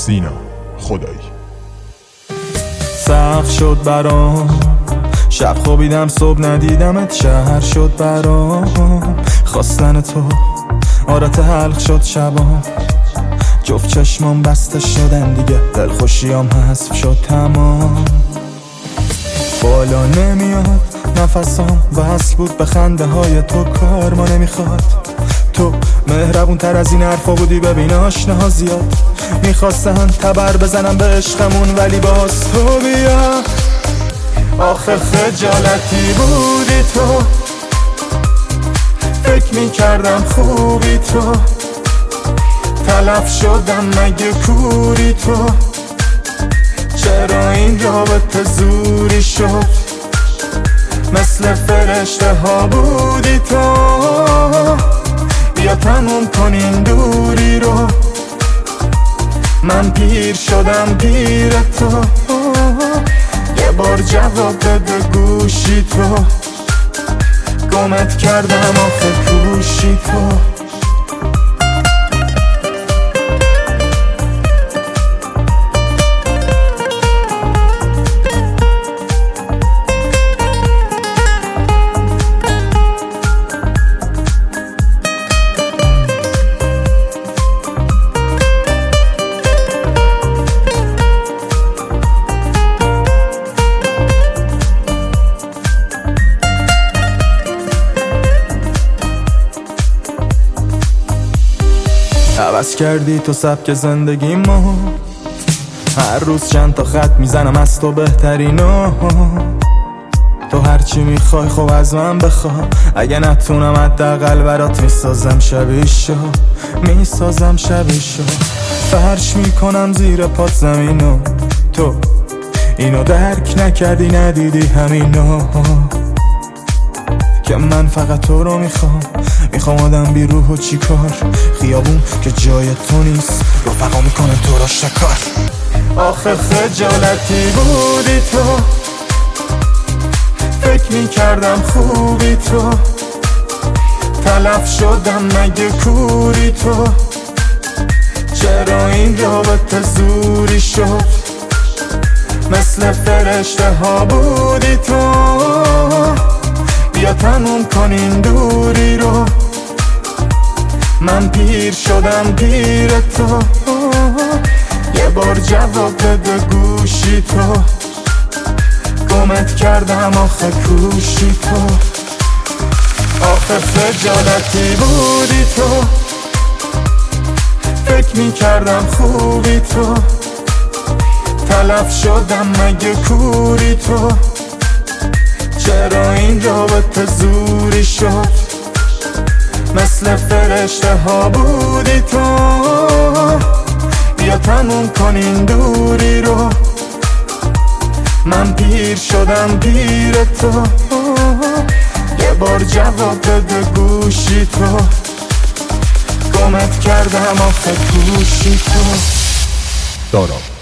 سینا خدایی. سخت شد برام، شب خوابیدم صبح ندیدمت، شهر شد برام خواستن تو، عادت حلق شد شبام، جفت چشمام بسته شدن دیگه، دلخوشیام حذف شد تمام. بالا نمیاد نفسام، وصل بود به خنده های تو، کار ما نمیخواد. تو مهربون تر از این حرفا بودی، ببین آشناها زیاد میخواستن تبر بزنم به عشقمون، ولی باز تو بیا. آخه خجالتی بودی تو، فکر میکردم خوبی تو، تلف شدم مگه کوری تو، چرا این رابطه زوری شد، مثل فرشته ها بودی تو، بیا تموم کنین دوری رو، من پیر شدم پیر تو، یه بار جواب بده گوشی تو، گمت کردم آخه کوشی تو. عوض کردی تو سبک زندگی ما، هر روز چند تا خط میزنم از تو بهترینا، تو هرچی میخوای خب از من بخوا، اگه نتونم حداقل برات میسازم شبیشو، میسازم شبیشو، فرش میکنم زیر پات زمینو، تو اینو درک نکردی ندیدی همینو، که من فقط تو رو میخوام آدم بی روح و چی کار، خیابون که جای تو نیست، رفقا میکنه تو را شکار. آخه خجالتی بودی تو، فکر میکردم خوبی تو، تلف شدم مگه کوری تو، چرا این رابطه زوری شد، مثل فرشته ها بودی تو، بیا تموم کنین دوری رو، من پیر شدم پیر تو، یه بار جواب بده گوشی تو، گمت کردم آخه کوشی تو. آخه خجالتی بودی تو، فکر میکردم خوبی تو، تلف شدم مگه کوری تو، چرا این رابطه زوری شد، مثل فرشته ها بودی تو، بیا تموم کنین دوری رو، من پیر شدم پیر تو، یه بار جواب بده گوشی تو، گمت کردم آخه کوشی تو. دارا